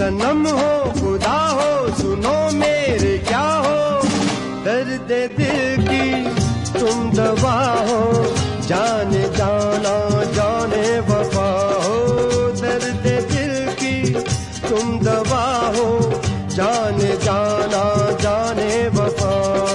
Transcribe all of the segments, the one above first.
सनम हो खुदा हो सुनो मेरे क्या हो, दर्द दिल की तुम दवा हो, जाने जाना जाने वफा हो, दर्द दिल की तुम दवा हो, जाने जाना जाने वफा।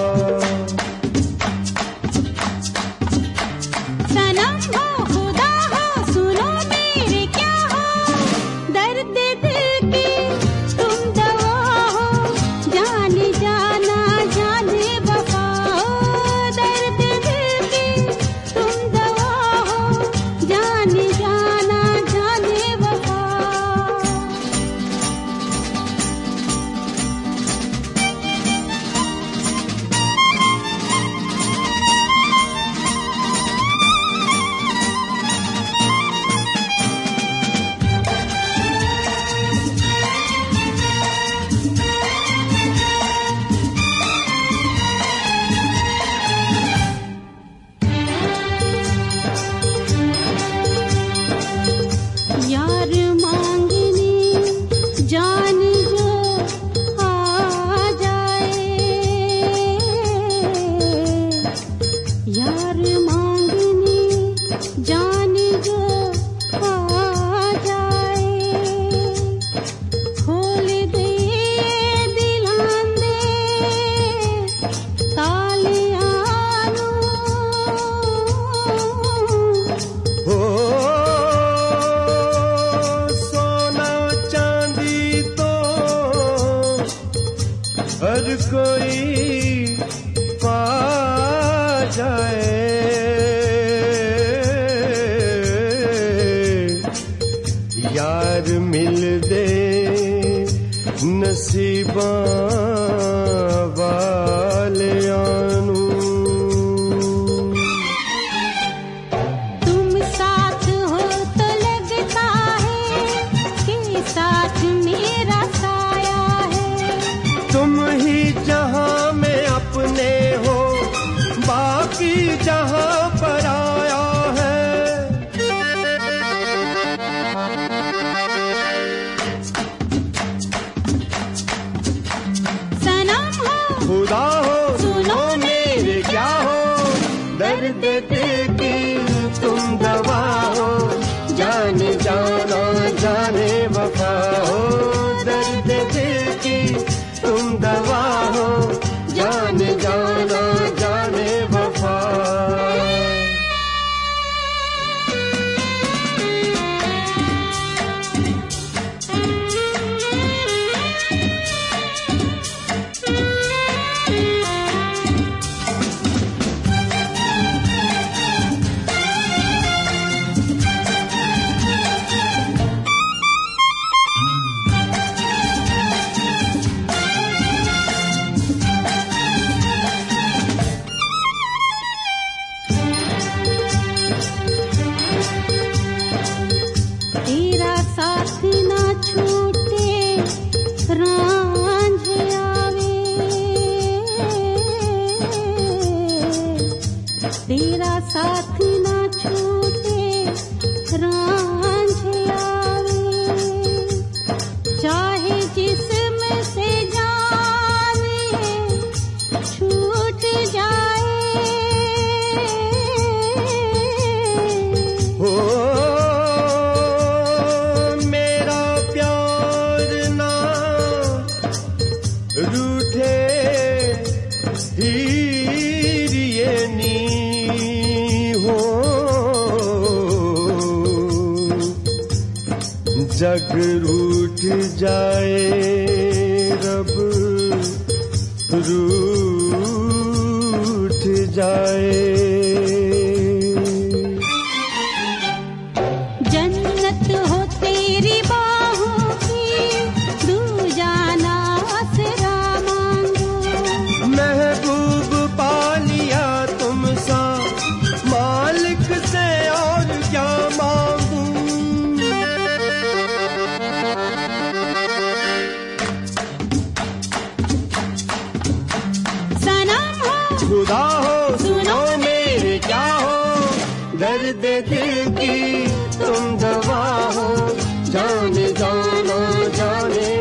हर कोई पा जाए, यार मिल दे नसीबा वालियानू। तुम साथ हो तो लगता है कि साथ मेरा साया है, तुम ही जहां में अपने हो बाकी जहां पर आया है। सनम हो खुदा हो सुनो मेरे क्या हो, दर्द दिल की तुम दवा हो, जाने जाना जाने वफा हो, दर्द दिल की तुम दवा हो, जाने जाना जाने वफा। तेरा साथ ना छूटे रांझ आवे, तेरा साथ ना छूटे रांझ आवे, चाहे जिस्म से जान छूट जाए, हो मेरा प्यार ना रूठे हीरिए नी हो, जग रूठ जाए रब रूठ जाए। जन्नत हो तेरी बाहों की, दूजाना आसरा मांगो, महबूब पा लिया तुम सा मालिक से और क्या मांगू। सनम हो खुदा हो सुनो मेरे क्या हो, दर्द दिल की तुम दवा हो, जाने जाना जाने